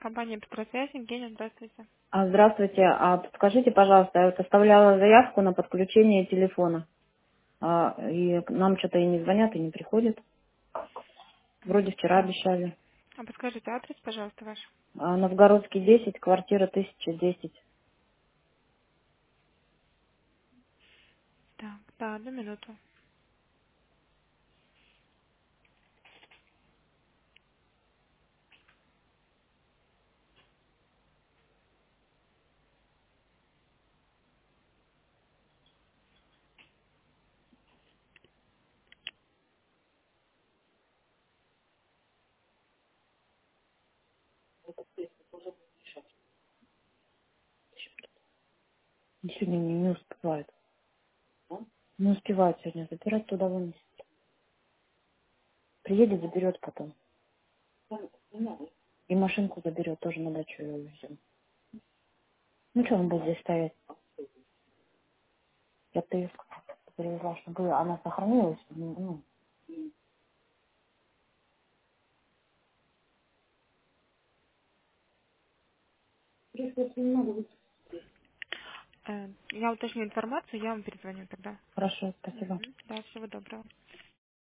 Компания «Петросвязь». Евгения, здравствуйте. Здравствуйте. Подскажите, пожалуйста, я вот оставляла заявку на подключение телефона. И нам что-то и не звонят, и не приходят. Вроде вчера Так. обещали. А подскажите адрес, пожалуйста, ваш. Новгородский 10, квартира 1010. Так, да, одну минуту. Сегодня не успевают. Не успевают сегодня забирать, туда вынести. Приедет, заберет потом. И машинку заберет, тоже на дачу ее увезем. Ну что он будет здесь стоять? Я-то ее привезла, чтобы она сохранилась. Ну, Я уточню информацию, я вам перезвоню тогда. хорошо, спасибо. Да, всего доброго.